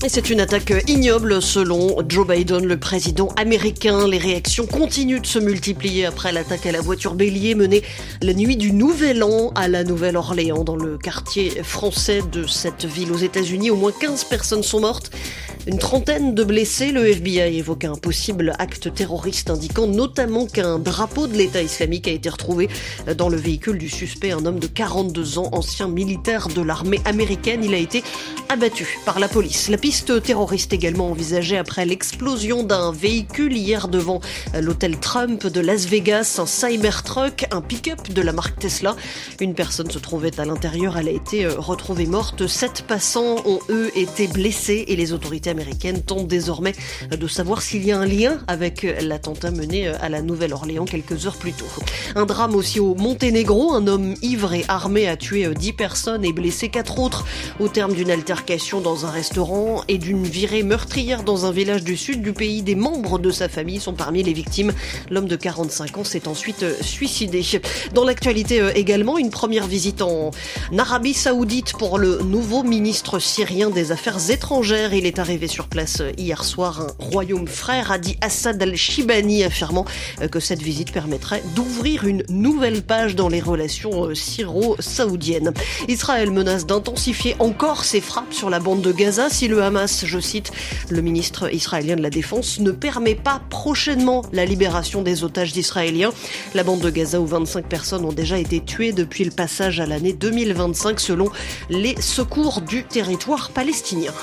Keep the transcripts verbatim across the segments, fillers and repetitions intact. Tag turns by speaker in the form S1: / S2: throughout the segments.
S1: Et c'est une attaque ignoble selon Joe Biden, le président américain. Les réactions continuent de se multiplier après l'attaque à la voiture bélier menée la nuit du Nouvel An à la Nouvelle-Orléans, dans le quartier français de cette ville aux États-Unis. Au moins quinze personnes sont mortes, une trentaine de blessés. Le F B I évoque un possible acte terroriste, indiquant notamment qu'un drapeau de l'État islamique a été retrouvé dans le véhicule du suspect, un homme de quarante-deux ans, ancien militaire de l'armée américaine. Il a été abattu par la police. La piste terroriste également envisagée après l'explosion d'un véhicule hier devant l'hôtel Trump de Las Vegas, un Cybertruck, un pick-up de la marque Tesla. Une personne se trouvait à l'intérieur, elle a été retrouvée morte. Sept passants ont eux été blessés et les autorités américaines tentent désormais de savoir s'il y a un lien avec l'attentat mené à la Nouvelle-Orléans quelques heures plus tôt. Un drame aussi au Monténégro, un homme ivre et armé a tué dix personnes et blessé quatre autres au terme d'une altercation dans un restaurant et d'une virée meurtrière dans un village du sud du pays. Des membres de sa famille sont parmi les victimes. L'homme de quarante-cinq ans s'est ensuite suicidé. Dans l'actualité également, une première visite en Arabie Saoudite pour le nouveau ministre syrien des Affaires étrangères. Il est arrivé sur place hier soir. Un royaume frère a dit Assad al-Shibani, affirmant que cette visite permettrait d'ouvrir une nouvelle page dans les relations syro-saoudiennes. Israël menace d'intensifier encore ses frappes sur la bande de Gaza si le Hamas, je cite, le ministre israélien de la Défense, ne permet pas prochainement la libération des otages israéliens. La bande de Gaza où vingt-cinq personnes ont déjà été tuées depuis le passage à l'année deux mille vingt-cinq selon les secours du territoire palestinien.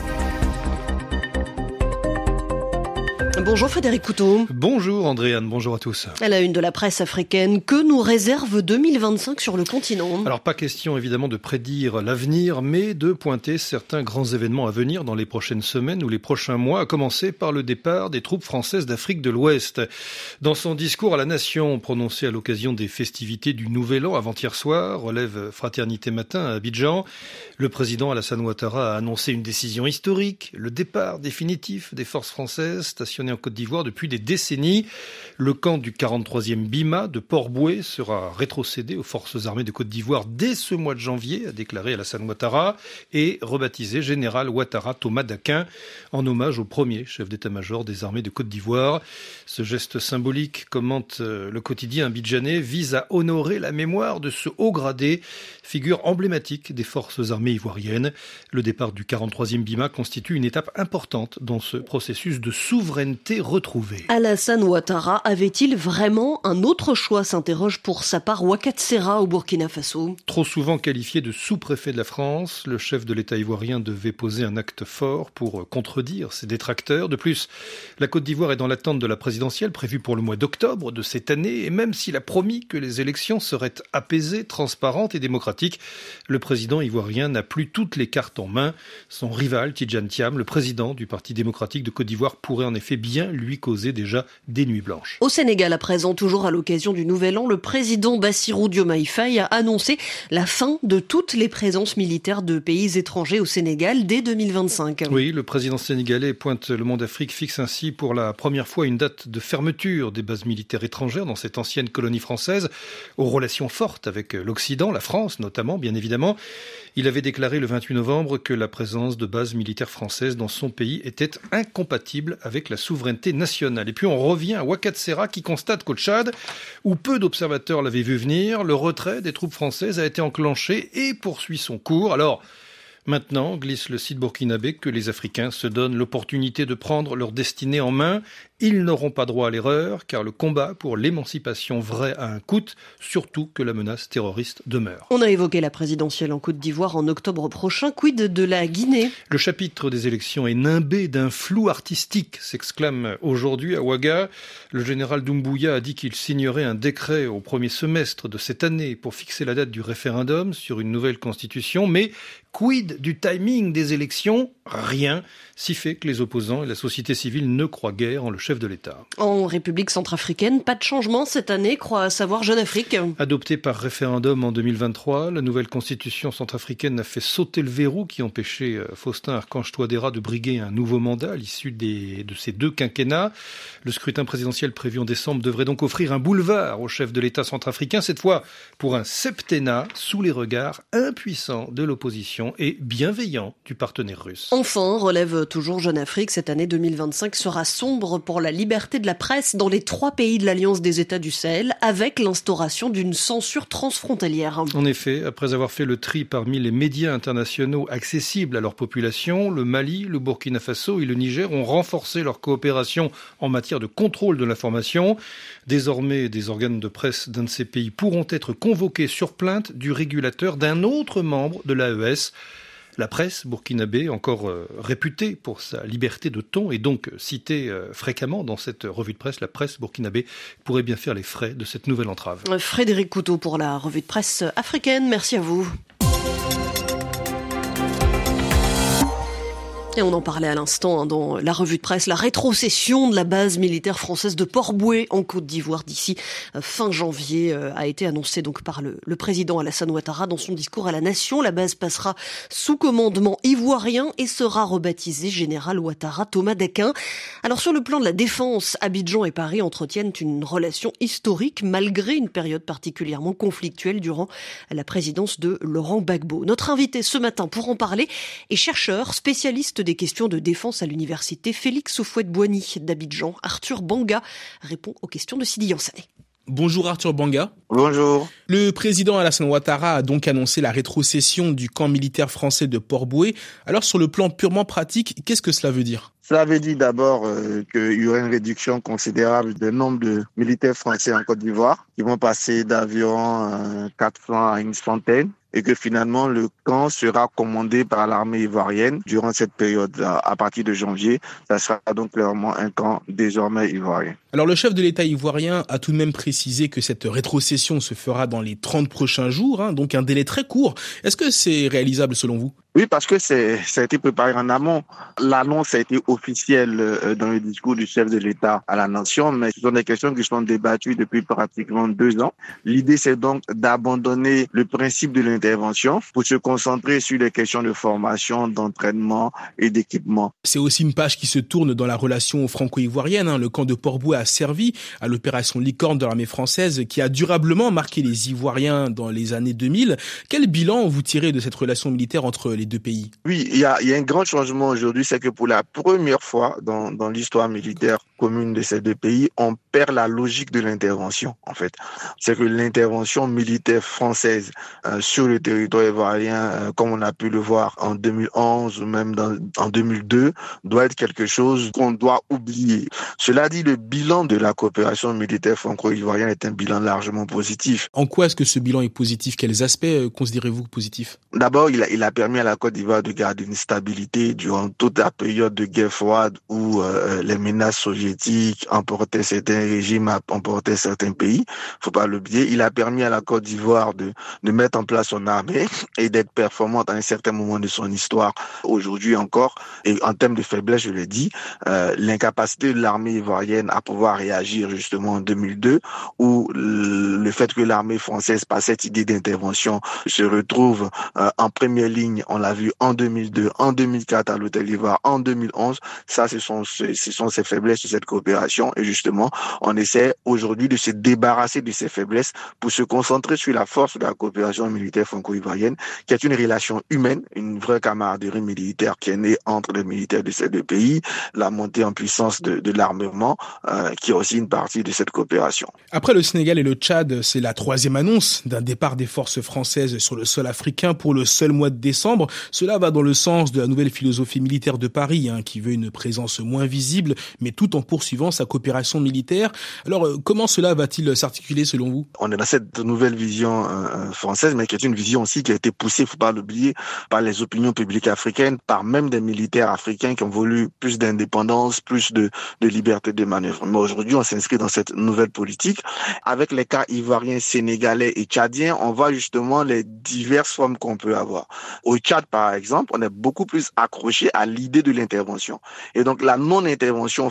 S1: Bonjour Frédéric Couteau.
S2: Bonjour Andréane, bonjour à tous.
S1: À la une de la presse africaine, que nous réserve deux mille vingt-cinq sur le continent ?
S2: Alors pas question évidemment de prédire l'avenir, mais de pointer certains grands événements à venir dans les prochaines semaines ou les prochains mois, à commencer par le départ des troupes françaises d'Afrique de l'Ouest. Dans son discours à la nation, prononcé à l'occasion des festivités du Nouvel An avant-hier soir, relève Fraternité Matin à Abidjan, le président Alassane Ouattara a annoncé une décision historique, le départ définitif des forces françaises stationnées en Côte d'Ivoire depuis des décennies. Le camp du quarante-troisième B I M A de Port-Bouët sera rétrocédé aux forces armées de Côte d'Ivoire dès ce mois de janvier, a déclaré Alassane Ouattara, et rebaptisé Général Ouattara Thomas Daquin, en hommage au premier chef d'état-major des armées de Côte d'Ivoire. Ce geste symbolique, commente le quotidien abidjanais, vise à honorer la mémoire de ce haut gradé, figure emblématique des forces armées ivoiriennes. Le départ du quarante-troisième B I M A constitue une étape importante dans ce processus de souveraineté retrouvée.
S1: Alassane Ouattara avait-il vraiment un autre choix, s'interroge pour sa part Ouakhatsera au Burkina Faso.
S2: Trop souvent qualifié de sous-préfet de la France, le chef de l'État ivoirien devait poser un acte fort pour contredire ses détracteurs. De plus, la Côte d'Ivoire est dans l'attente de la présidentielle prévue pour le mois d'octobre de cette année, et même s'il a promis que les élections seraient apaisées, transparentes et démocratiques, le président ivoirien n'a plus toutes les cartes en main. Son rival, Tidjane Thiam, le président du Parti démocratique de Côte d'Ivoire, pourrait en effet bien lui causer déjà des nuits blanches.
S1: Au Sénégal, à présent, toujours à l'occasion du Nouvel An, le président Bassirou Diomaye Faye a annoncé la fin de toutes les présences militaires de pays étrangers au Sénégal dès deux mille vingt-cinq.
S2: Oui, le président sénégalais pointe le Monde Afrique, fixe ainsi pour la première fois une date de fermeture des bases militaires étrangères dans cette ancienne colonie française, aux relations fortes avec l'Occident, la France notamment, bien évidemment. Il avait déclaré le vingt-huit novembre que la présence de bases militaires françaises dans son pays était incompatible avec la souveraineté nationale. Et puis on revient à Ouakhatsera qui constate qu'au Tchad, où peu d'observateurs l'avaient vu venir, le retrait des troupes françaises a été enclenché et poursuit son cours. Alors, maintenant, glisse le site burkinabé, que les Africains se donnent l'opportunité de prendre leur destinée en main. Ils n'auront pas droit à l'erreur, car le combat pour l'émancipation vraie a un coût, surtout que la menace terroriste demeure.
S1: On a évoqué la présidentielle en Côte d'Ivoire en octobre prochain. Quid de la Guinée ?
S2: Le chapitre des élections est nimbé d'un flou artistique, s'exclame aujourd'hui à Ouaga. Le général Doumbouya a dit qu'il signerait un décret au premier semestre de cette année pour fixer la date du référendum sur une nouvelle constitution, mais quid du timing des élections ? Rien, si fait que les opposants et la société civile ne croient guère en le chef de l'État.
S1: En République centrafricaine, pas de changement cette année, croit savoir Jeune Afrique.
S2: Adoptée par référendum en deux mille vingt-trois, la nouvelle constitution centrafricaine a fait sauter le verrou qui empêchait Faustin Archange Touadéra de briguer un nouveau mandat à l'issue des, de ces deux quinquennats. Le scrutin présidentiel prévu en décembre devrait donc offrir un boulevard au chef de l'État centrafricain, cette fois pour un septennat sous les regards impuissants de l'opposition et bienveillants du partenaire russe.
S1: Enfin, relève toujours Jeune Afrique, cette année deux mille vingt-cinq sera sombre pour la liberté de la presse dans les trois pays de l'Alliance des États du Sahel, avec l'instauration d'une censure transfrontalière.
S2: En effet, après avoir fait le tri parmi les médias internationaux accessibles à leur population, le Mali, le Burkina Faso et le Niger ont renforcé leur coopération en matière de contrôle de l'information. Désormais, des organes de presse d'un de ces pays pourront être convoqués sur plainte du régulateur d'un autre membre de l'A E S. La presse burkinabé, encore euh, réputée pour sa liberté de ton, et donc citée euh, fréquemment dans cette revue de presse, la presse burkinabé pourrait bien faire les frais de cette nouvelle entrave.
S1: Frédéric Couteau pour la revue de presse africaine. Merci à vous. Et on en parlait à l'instant hein, dans la revue de presse, la rétrocession de la base militaire française de Port-Bouët en Côte d'Ivoire d'ici euh, fin janvier euh, a été annoncée donc par le, le président Alassane Ouattara dans son discours à la nation. La base passera sous commandement ivoirien et sera rebaptisée Général Ouattara Thomas d'Aquin. Alors sur le plan de la défense, Abidjan et Paris entretiennent une relation historique malgré une période particulièrement conflictuelle durant la présidence de Laurent Gbagbo. Notre invité ce matin pour en parler est chercheur spécialiste des questions de défense à l'université Félix Houphouët-Boigny d'Abidjan. Arthur Banga répond aux questions de Sidi Yansane.
S3: Bonjour Arthur Banga.
S4: Bonjour.
S3: Le président Alassane Ouattara a donc annoncé la rétrocession du camp militaire français de Port-Bouët. Alors sur le plan purement pratique, qu'est-ce que cela veut dire ?
S4: Cela veut dire d'abord euh, qu'il y aura une réduction considérable du nombre de militaires français en Côte d'Ivoire qui vont passer d'environ euh, quatre cents à une centaine. Et que finalement, le camp sera commandé par l'armée ivoirienne durant cette période. À partir de janvier, ça sera donc clairement un camp désormais ivoirien.
S3: Alors, le chef de l'État ivoirien a tout de même précisé que cette rétrocession se fera dans les trente prochains jours, hein, donc un délai très court. Est-ce que c'est réalisable selon vous ?
S4: Oui, parce que c'est, ça a été préparé en amont. L'annonce a été officielle euh, dans le discours du chef de l'État à la nation, mais ce sont des questions qui sont débattues depuis pratiquement deux ans. L'idée, c'est donc d'abandonner le principe de l'intervention pour se concentrer sur les questions de formation, d'entraînement et d'équipement.
S3: C'est aussi une page qui se tourne dans la relation franco-ivoirienne. Hein. Le camp de Port-Bouët a servi à l'opération Licorne de l'armée française qui a durablement marqué les Ivoiriens dans les années deux mille. Quel bilan vous tirez de cette relation militaire entre les deux pays ?
S4: Oui, il y a, il y a un grand changement aujourd'hui, c'est que pour la première fois dans, dans l'histoire militaire commune de ces deux pays, on perd la logique de l'intervention, en fait. C'est que l'intervention militaire française euh, sur le territoire ivoirien, euh, comme on a pu le voir en deux mille onze ou même dans, en deux mille deux, doit être quelque chose qu'on doit oublier. Cela dit, le bilan de la coopération militaire franco-ivoirienne est un bilan largement positif.
S3: En quoi est-ce que ce bilan est positif ? Quels aspects euh, considérez-vous positifs ?
S4: D'abord, il a, il a permis à la Côte d'Ivoire de garder une stabilité durant toute la période de guerre froide où euh, les menaces soviétiques emportaient certains régimes, emportaient certains pays. Faut pas l'oublier. Il a permis à la Côte d'Ivoire de, de mettre en place son armée et d'être performante à un certain moment de son histoire. Aujourd'hui encore, et en termes de faiblesse, je l'ai dit, euh, l'incapacité de l'armée ivoirienne à pouvoir réagir justement en deux mille deux, où le fait que l'armée française, par cette idée d'intervention, se retrouve euh, en première ligne, on l'a vu en deux mille deux, en deux mille quatre à l'Hôtel d'Ivoire, en deux mille onze, ça ce sont, ce sont ces faiblesses de cette coopération et justement on essaie aujourd'hui de se débarrasser de ces faiblesses pour se concentrer sur la force de la coopération militaire franco-ivoirienne qui est une relation humaine, une vraie camaraderie militaire qui est née entre les militaires de ces deux pays, la montée en puissance de, de l'armement euh, qui est aussi une partie de cette coopération.
S3: Après le Sénégal et le Tchad, c'est la troisième annonce d'un départ des forces françaises sur le sol africain pour le seul mois de décembre. Cela va dans le sens de la nouvelle philosophie militaire de Paris, hein, qui veut une présence moins visible, mais tout en poursuivant sa coopération militaire. Alors, euh, comment cela va-t-il s'articuler selon vous ?
S4: On est dans cette nouvelle vision euh, française, mais qui est une vision aussi qui a été poussée, il ne faut pas l'oublier, par les opinions publiques africaines, par même des militaires africains qui ont voulu plus d'indépendance, plus de, de liberté de manœuvre. Mais aujourd'hui, on s'inscrit dans cette nouvelle politique. Avec les cas ivoiriens, sénégalais et tchadiens, on voit justement les diverses formes qu'on peut avoir. Au Tchad, par exemple, on est beaucoup plus accroché à l'idée de l'intervention. Et donc, la non-intervention française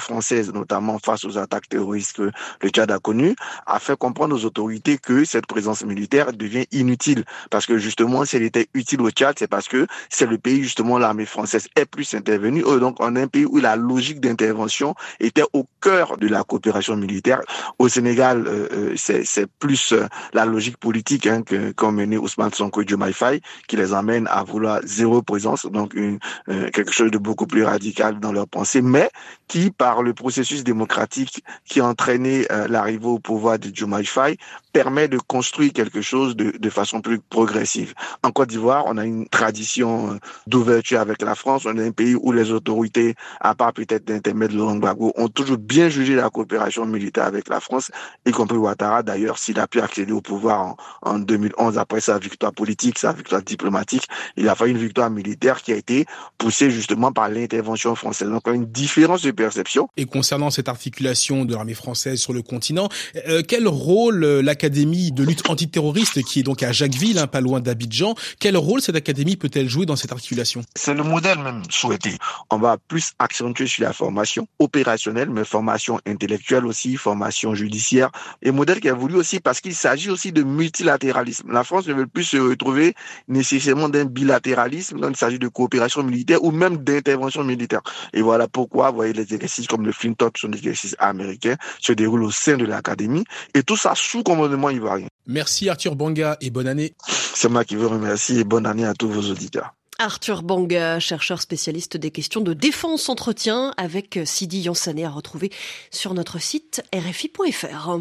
S4: française, notamment face aux attaques terroristes que le Tchad a connues, a fait comprendre aux autorités que cette présence militaire devient inutile. Parce que justement, si elle était utile au Tchad, c'est parce que c'est le pays, justement, l'armée française est plus intervenue. Donc, on a un pays où la logique d'intervention était au cœur de la coopération militaire. Au Sénégal, euh, c'est, c'est plus euh, la logique politique hein, que, qu'ont mené Ousmane Sonko et Diomaye Faye qui les amène à vouloir zéro présence, donc une, euh, quelque chose de beaucoup plus radical dans leur pensée, mais qui, par le processus démocratique qui a entraîné euh, l'arrivée au pouvoir de Diomaye Faye, permet de construire quelque chose de, de façon plus progressive. En Côte d'Ivoire, on a une tradition d'ouverture avec la France. On est un pays où les autorités, à part peut-être d'intermède de Laurent Gbagbo, ont toujours bien jugé la coopération militaire avec la France, y compris Ouattara. D'ailleurs, s'il a pu accéder au pouvoir en, en deux mille onze, après sa victoire politique, sa victoire diplomatique, il a fallu une victoire militaire qui a été poussée justement par l'intervention française. Donc, on a une différence de perception.
S3: Et concernant cette articulation de l'armée française sur le continent, euh, quel rôle euh, l'Académie de lutte antiterroriste, qui est donc à Jacquesville, hein, pas loin d'Abidjan, quel rôle cette académie peut-elle jouer dans cette articulation?
S4: C'est le modèle même souhaité. On va plus accentuer sur la formation opérationnelle, mais formation intellectuelle aussi, formation judiciaire, et modèle qui a voulu aussi parce qu'il s'agit aussi de multilatéralisme. La France ne veut plus se retrouver nécessairement d'un bilatéralisme, donc il s'agit de coopération militaire ou même d'intervention militaire. Et voilà pourquoi, vous voyez, les exercices comme le Flintock sont des exercices américains, se déroulent au sein de l'académie, et tout ça sous commandement ivoirien.
S3: Merci Arthur Banga et bonne année.
S4: C'est moi qui vous remercie et bonne année à tous vos auditeurs.
S1: Arthur Banga, chercheur spécialiste des questions de défense, entretien avec Sidi Yansané, à retrouver sur notre site R F I point F R.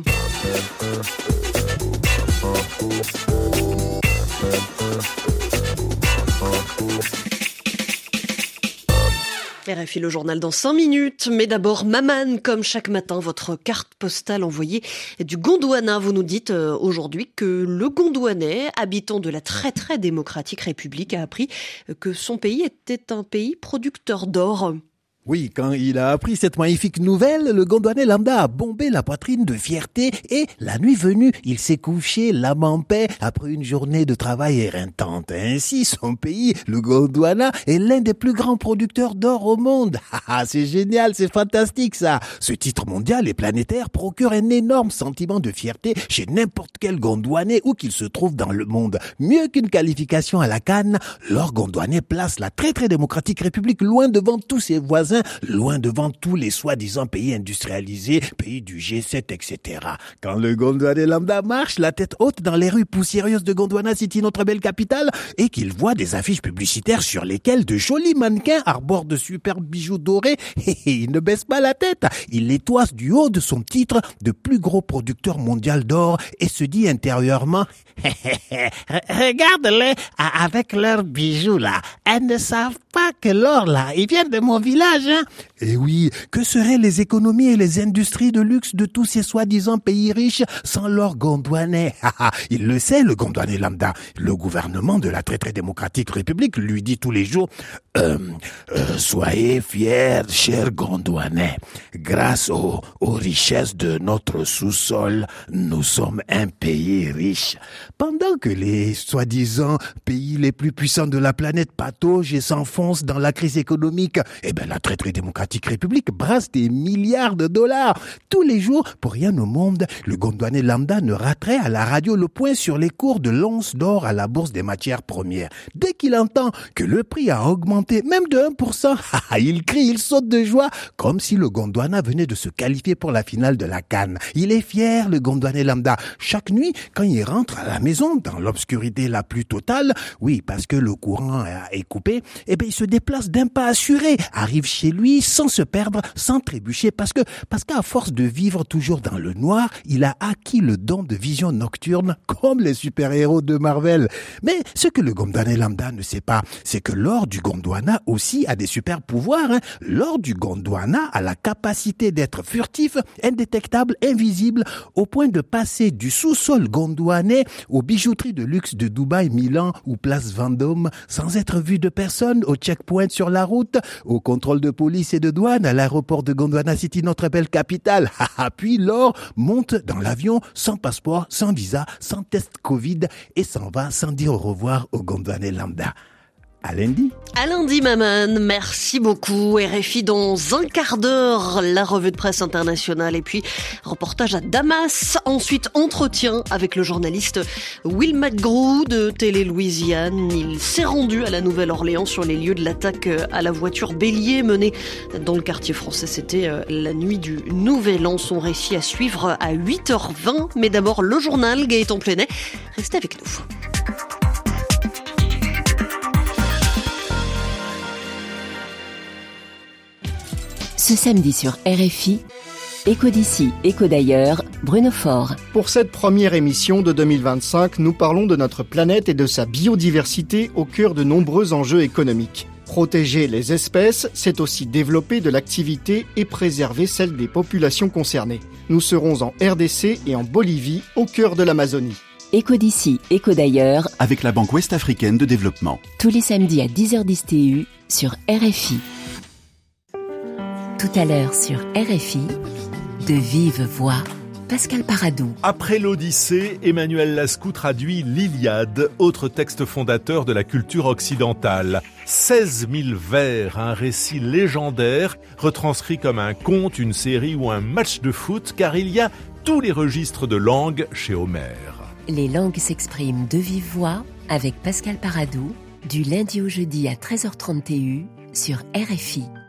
S1: R F I, le journal dans cinq minutes, mais d'abord Maman, comme chaque matin, votre carte postale envoyée du Gondwana. Vous nous dites euh, aujourd'hui que le Gondwanais, habitant de la très très démocratique République, a appris que son pays était un pays producteur d'or.
S5: Oui, quand il a appris cette magnifique nouvelle, le Gondwanais lambda a bombé la poitrine de fierté et, la nuit venue, il s'est couché l'âme en paix après une journée de travail éreintante. Ainsi, son pays, le Gondwana, est l'un des plus grands producteurs d'or au monde. Ah, c'est génial, c'est fantastique ça. Ce titre mondial et planétaire procure un énorme sentiment de fierté chez n'importe quel Gondwanais où qu'il se trouve dans le monde. Mieux qu'une qualification à la CAN, l'or gondwanais place la très très démocratique République loin devant tous ses voisins, loin devant tous les soi-disant pays industrialisés, pays du G sept, et cetera. Quand le Gondwanais lambda marche la tête haute dans les rues poussiéreuses de Gondwana City, notre belle capitale, et qu'il voit des affiches publicitaires sur lesquelles de jolis mannequins arborent de superbes bijoux dorés, et il ne baisse pas la tête. Il les toise du haut de son titre de plus gros producteur mondial d'or et se dit intérieurement « Regarde-les avec leurs bijoux là, elles ne savent pas que l'or là, ils viennent de mon village. » Et oui, que seraient les économies et les industries de luxe de tous ces soi-disant pays riches sans l'or gondwanais? Il le sait, le Gondwanais lambda. Le gouvernement de la très très démocratique République lui dit tous les jours euh, euh, soyez fiers, chers Gondwanais. Grâce aux, aux richesses de notre sous-sol, nous sommes un pays riche. Pendant que les soi-disant pays les plus puissants de la planète pataugent et s'enfoncent dans la crise économique, eh ben la très très démocratique République brasse des milliards de dollars. Tous les jours, pour rien au monde, le Gondwanais lambda ne raterait à la radio le point sur les cours de l'once d'or à la bourse des matières premières. Dès qu'il entend que le prix a augmenté, même de un pour cent, il crie, il saute de joie, comme si le Gondwana venait de se qualifier pour la finale de la CAN. Il est fier, le Gondwanais lambda. Chaque nuit, quand il rentre à la maison, dans l'obscurité la plus totale, oui, parce que le courant est coupé, eh ben, il se déplace d'un pas assuré, arrive chez lui sans se perdre, sans trébucher, parce que parce qu'à force de vivre toujours dans le noir, il a acquis le don de vision nocturne comme les super-héros de Marvel. Mais ce que le Gondwanais lambda ne sait pas, c'est que l'or du Gondwana aussi a des super pouvoirs. Hein. L'or du Gondwana a la capacité d'être furtif, indétectable, invisible, au point de passer du sous-sol gondwanais aux bijouteries de luxe de Dubaï, Milan ou Place Vendôme sans être vu de personne, au checkpoint sur la route, au contrôle de police et de douane à l'aéroport de Gondwana City, notre belle capitale. Puis l'or monte dans l'avion sans passeport, sans visa, sans test Covid et s'en va sans dire au revoir au Gondwanais lambda. À lundi.
S1: À lundi, Maman. Merci beaucoup. R F I dans un quart d'heure, la revue de presse internationale et puis reportage à Damas. Ensuite, entretien avec le journaliste Will McGrew de Télé Louisiane. Il s'est rendu à la Nouvelle-Orléans sur les lieux de l'attaque à la voiture bélier menée dans le quartier français. C'était la nuit du Nouvel An. Son récit à suivre à huit heures vingt. Mais d'abord, le journal Gaëtan Plenet. Restez avec nous.
S6: Ce samedi sur R F I, Écho d'ici, Écho d'ailleurs, Bruno Faure.
S7: Pour cette première émission de deux mille vingt-cinq, nous parlons de notre planète et de sa biodiversité au cœur de nombreux enjeux économiques. Protéger les espèces, c'est aussi développer de l'activité et préserver celle des populations concernées. Nous serons en R D C et en Bolivie, au cœur de l'Amazonie.
S6: Écho d'ici, Écho d'ailleurs,
S8: avec la Banque Ouest-Africaine de Développement.
S6: Tous les samedis à dix heures dix T U sur R F I. Tout à l'heure sur R F I, de vive voix, Pascal Paradou.
S9: Après l'Odyssée, Emmanuel Lascaux traduit l'Iliade, autre texte fondateur de la culture occidentale. seize mille vers, un récit légendaire, retranscrit comme un conte, une série ou un match de foot, car il y a tous les registres de langue chez Homère.
S6: Les langues s'expriment de vive voix avec Pascal Paradou, du lundi au jeudi à treize heures trente T U sur R F I.